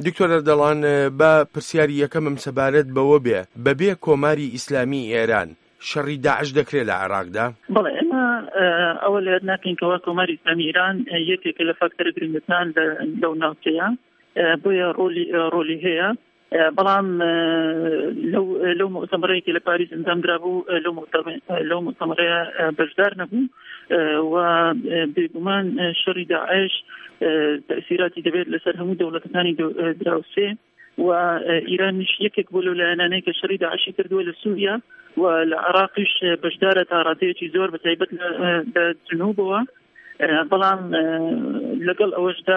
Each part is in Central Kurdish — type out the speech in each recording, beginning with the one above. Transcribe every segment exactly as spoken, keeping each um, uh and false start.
دکتۆر دەڵان بە پرسیاری یەکەمم سەبارەت بەوە بێ بەبێ کۆماری ئیسلامی ئێران شەڕی داعش دەکرێت لە عێراقدا؟ بەڵێ ئێمە ئەوە لە ناکەینکەوە کۆماری ئیسلامی ئێران یەکێکە لە فاکتەرە گرنگەکان لەو ناوچەیە بۆیە ڕۆلی هەیە، بەڵام لەو مؤتەمەرەیەکی لە پاریس ئەنجامدرا بوو لەو مؤتەمەرەیە بەشدار نەبوو و بێگومان شەڕی داعش تەئسیراتی دەبێت لەسەر هەموو دەوڵەتەکانی دراوسێ و ئیرانیش یەکێک بۆ لەو لایەنانەی کە شەڕی داعشی کردووە لە سووریا و لە عێراقیش بەشدارە تا ڕادەیەکی زۆر بەتایبەت لە جنوبەوە، بەڵام لەگەڵ ئەوەشدا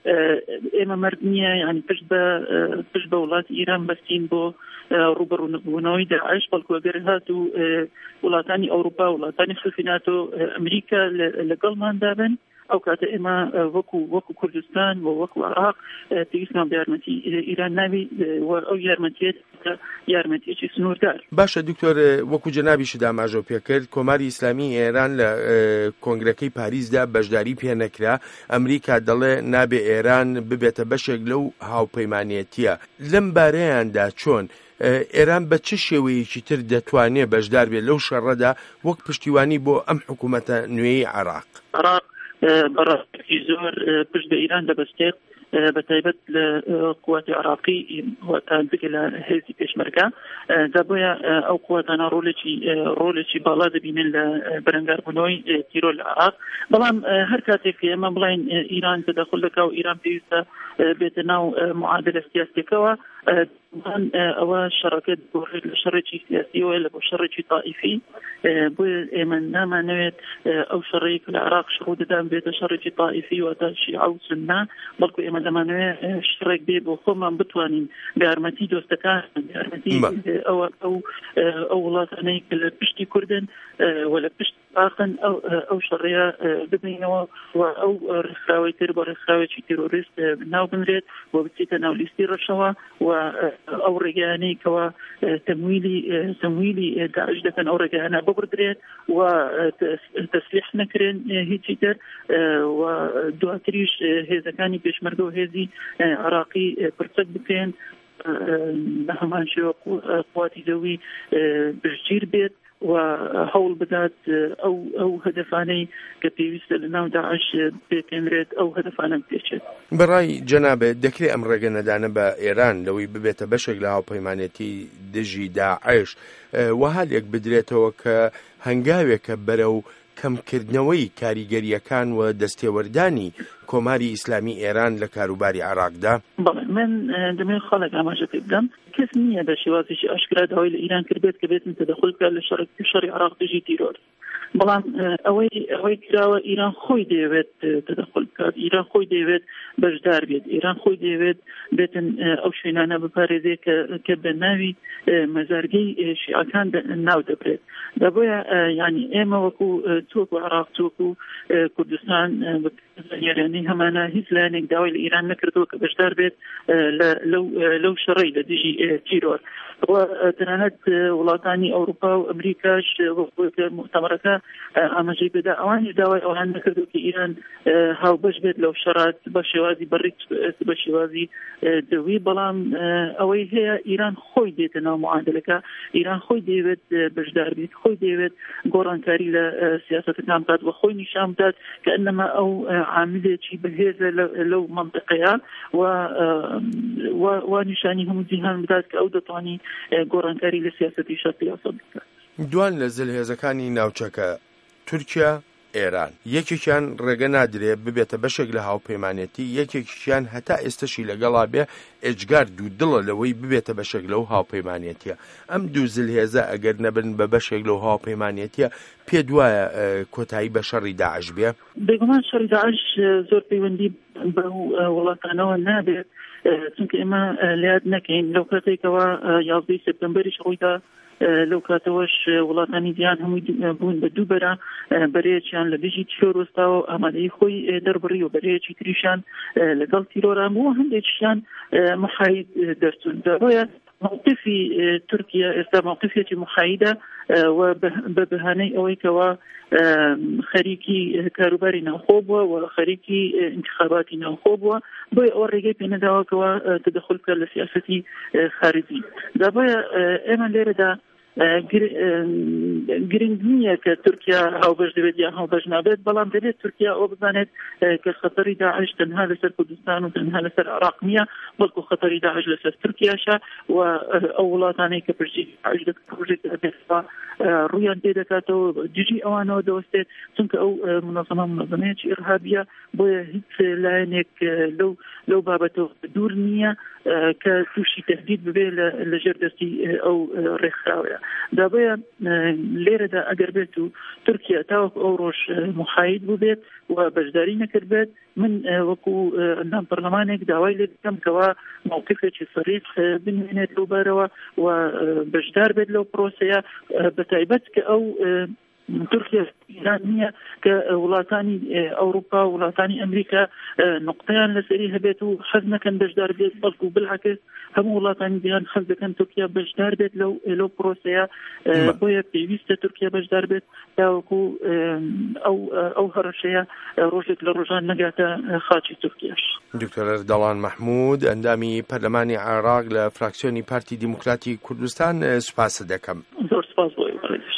ئێمە مرد نییە، ینی پشت بە پشت بە وڵاتی ئیران بەستین بۆ ڕوبەڕوونەوەی داعش، بەڵکو ئەگەر هاتوو وڵاتانی ئەوروپا وڵاتانی حلفی ناتۆ ئەمریکا لەگەڵمان دابن ئەو کاتە ئێمە وەکو وەکو کوردستان و وەکو عێراق پێویستمان بە یارمەتی ئیران ناوی و ئەو یارمەتیێت یارمەتیەکی سنووردار. باشە دکتۆر، وەکو جەنابیش داماژۆ پێکرد کۆماری ئیسلامی ئێران لە کۆنگرەکەی پاریسدا بەشداری پێ نەکرا، ئەمریکا دەڵێ نابێ ئێران ببێتە بەشێک لەو هاوپەیمانێتیە. لەم بارەیاندا چۆن ئێران بە چ شێوەیەکی تر دەتوانێت بەشدار بێت لەو شەڕەدا وەک پشتیوانی بۆ ئەم حکوومەتە نوێی عێراق؟ عێراق بەڕاستی زۆر پشت بە ئیران دەبەستێت، بەتایبەت لە قوواتی عێراقی واتان بگە لە هێزی پێشمەرگە، دا بۆیە ئەو قوواتانە ڕۆلێکی ڕۆلێکی باڵا دەبینن لە بەرەنگاربوونەوەی تیرۆ لە عێراق. بەڵام هەر کاتێک ئێمە بڵین ئیران تەدەخل دەکا و ئیران پێویستە بێتە ناو معادلە سیاسیەکەوە، ئەوە شەڕەکە دەگۆڕێت لە شەڕێکی سیاسیەوە لە بۆ شەڕێکی تائیفی، بۆیە ئێمە نامانەوێت ئەو شەڕەیە کە لە عێراق شڕوو دەدان بێتە شەڕێکی تائیفی واتە شیعە و سوننا، بەڵکو ئێمە دەمانەوێت شەڕێک بێ بۆ خۆمان بتوانین بە یارمەتی دۆستەکان بە یارمەتی ئەو ئەو وڵاتانەی کە لە پشتی کوردن و لە پشت عێراقن ئەو شەڕەیە ببینەوە و ئەو ڕێکخراوەی تر بە ڕێکخراوێکی تیرۆریست ناو بنرێت و بچێتە ناو لیستی ڕەشەوە و ئەو ڕێگەیانەی کەوا تەمویلی تەمویلی داعش دەکەن ئەو ڕێگەیانە ببڕدرێت و تەسلیح نەکرێن هیچی تر و دواتریش هێزەکانی پێشمەرگە و هێزی عێراقی پرچەک بکەن بە هەمان شێوە قوواتی زەوی بژگیر بێت و هەوڵ بدات ئەو ئەو هەدەفانەی کە پێویستە لە ناو داعش بێتێنرێت ئەو هەدەفانە بێچێت. بەڕای جەنابێت دەکرێت ئەم ڕێگە نەدانە بە ئێران لەوەی ببێتە بەشێک لە هاوپەیمانێتی دژی داعش وەها لێک بدرێتەوە کە هەنگاوێکە بەرەو کەمکردنەوەی کاریگەریەکان و دەستێوەردانی کۆماری ئیسلامی ئێران لە کاروباری عێراقدا؟ بەڵێ من دەمەوێت خەڵک ئاماژە پێ بدەم کەس نییە بە شێوازێکی ئاشکرا داوای لە ئیران کردبێت کە بێتن تەدەخل بکات لە شەڕی عێراق دژی تیرۆر، بەڵام ئەوەی ئەوەی کراوە ئیران خۆی دەیەوێت تەدەخل بکات، ئیران خۆی دەیەوێت بەشدار بێت، ئیران خۆی دەیەوێت بێتن ئەو شوێنانە بپارێزێت کە بە ناوی مەزارگەی شیعەکان ناو دەبرێت. دەبۆیە یعنی ئێمە وەکو تۆکو عێراق تۆکو کوردستان یارانەی هەمانە هیچ لایەنێک داوای لە ئیران نەکردەوە کە بەشدار بێت لەو شەڕەی لە دژی تیرۆر و تەنانەت وڵاتانی ئەوروپا و ئەمریکاش مؤتەمەرەکە ئاماژەی بێدا ئەوانیش داوای ئەوان نەکردو کە ئیران هاوبەش بێت لەو شەڕات بە شێوازی بەڕێک بە شێوازی دەوی، بەڵام ئەوەی هەیە ئیران خۆی دێتە ناو معادلەکە، ئیران خۆی دەیەوێت بەشدار بێت، خۆی دەیەوێت گۆڕانکاری لە سیاسەتەکان بکات و خۆی نیشان بدات کە ئەنەما ئەو عاملێکی بەهێزە لەو مەنطقەیە و نیشانی هەموو جیهان بدات کە ئەو دەتوانی گۆڕانکاری لە سیاسەتی شەرقیاسە بکات. دوان لە زلهێزەکانی ناوچەکە تورکیا، ئێران یەکێکیان ڕێگە نادرێت ببێتە بەشێک لە هاوپەیمانێتی، یەکێکیان هەتا ئێستاشی لەگەڵا بێ ئێجگار دوو دڵە لەوەی ببێتە بەشێک لەو هاوپەیمانێتیە. ئەم دوو زلهێزە ئەگەر نەبن بە بەشێک لەو هاوپەیمانێتیە پێ دوایە کۆتایی بە شەڕی داعش بێ؟ بێگومان شەڕی داعش زۆر پەیوەندی بە وڵاتانەوە نابێت، چونکە ئێمە لێیاد نەکەین لەو کاتێکەوە یازدەی سپتەمبەریش ڕوویدا لەو کاتەوەش وڵاتانی جیهان هەمووی بوون بە دووبەرە بەرەیەکیان لە دژی تیرۆر وەستاوە و ئامادەی خۆی دەربڕی و بەرەیەکی تریشان لەگەڵ تیرۆران بووە، هەندێکیان محاید دەرچوون. بۆیە موقفی تورکیا ئێستا موقفێکی محایدە و بە بەهانەی ئەوەی کەوا خەریکی کاروباری ناوخۆ بووە و خەریکی انتخاباتی ناوخۆ بووە بۆی ئەوە ڕێگەی پێ نەداوەکەوە تدخل بکات لە سیاسەتی خارجی. دا بۆیە ئێمە لێرەدا گرنگ نییە کە تورکیا هاوبەش دەبێت یا هاوبەش نابێت، بەڵام دەبێت تورکیا ئەو بزانێت کە خەتەری داعش تەنها لەسەر کوردستان و تەنها لەسەر عێراق نییە، بەڵکو خەتەری داعش لەسەر تورکیاشە و ئەو وڵاتانەی کە پشتی داعش دەکات ڕویان پێ دەکاتەوە دژی ئەوانەوە دەوەستێت، چونکە ئەو منەظەمە منەظەمەیەکی ئیرهابیە، بۆیە هیچ لایەنێک لەو لەو بابەتەوە دوور نییە کە تووشی تهدید ببێ لە ژێر دەستی ئەو ڕێکخراوەیە. دابەیە لێرەدا ئەگەر بێت و تورکیا تاوەکو ئەو ڕۆژ محاید بووبێت و بەشداری نەکرد بێت، من وەکو ئەندام پەرلەمانێک داوای لێ دەکەم کەوا موقفێکی سەریح بنوێنێت لەو بارەوە و بەشدار بێت لەو پرۆسەیە، بەتایبەت کە ئەو تورکیا ایران نییە کە وڵاتانی ئەوروپا و وڵاتانی ئەمریکا نقطەیان لەسەری هەبێت و حەز نەکەن بەشدار بێت، بەڵکو بالعکس هەموو وڵاتانی دیان حەز دەکەن تورکیا بەشدار بێت لەو لەو پرۆسەیە، بۆیە پێویستە تورکیا بەشدار بێت تاوەکو ئەو ئەو هەڕەشەیە ڕۆژێک لە ڕۆژان نەگاتە خاچی تورکیاش. دکتۆر دەڵان مەحموود، ئەندامی پەرلەمانی عێراق لە فراکسیۆنی پارتی دیموکراتی کوردستان، سوپاس دەکەم. زۆر سپاس بۆ